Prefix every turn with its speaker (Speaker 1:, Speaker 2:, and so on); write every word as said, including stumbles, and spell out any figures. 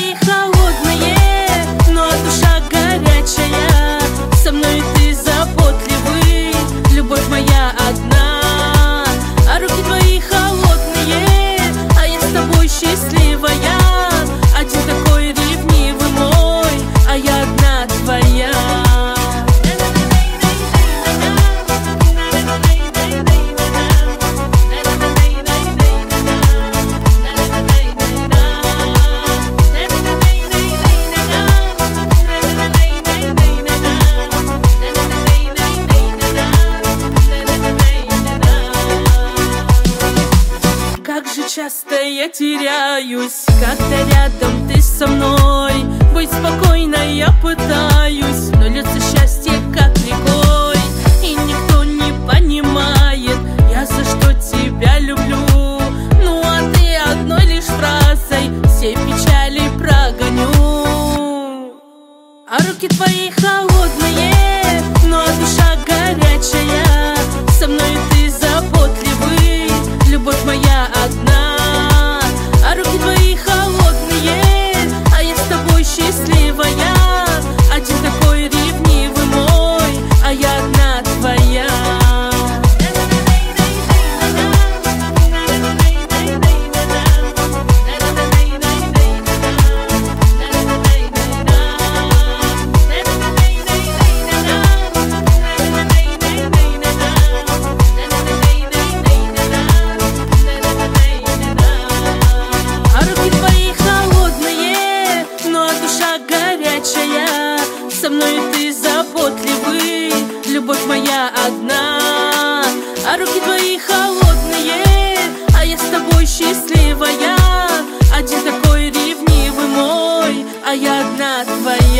Speaker 1: твои холодные, но душа горячая. Со мной ты заботливый, любовь моя одна. А руки твои холодные, а я с тобой счастливая. Один такой ревнивый мой, а я одна твоя. Как же часто я теряюсь, когда рядом ты со мной. Быть спокойной я пытаюсь, но льется счастье как рекой. И никто не понимает, я за что тебя люблю. Ну а ты одной лишь фразой все печали прогоню. А руки твои холодные, но душа горячая. Со мной ты заботливый, любовь моя одна. А руки твои холодные, а я с тобой счастливая. Один такой ревнивый мой, а я одна твоя. Со мной ты заботливый, любовь моя одна. А руки твои холодные, а я с тобой счастливая. Один такой ревнивый мой, а я одна твоя.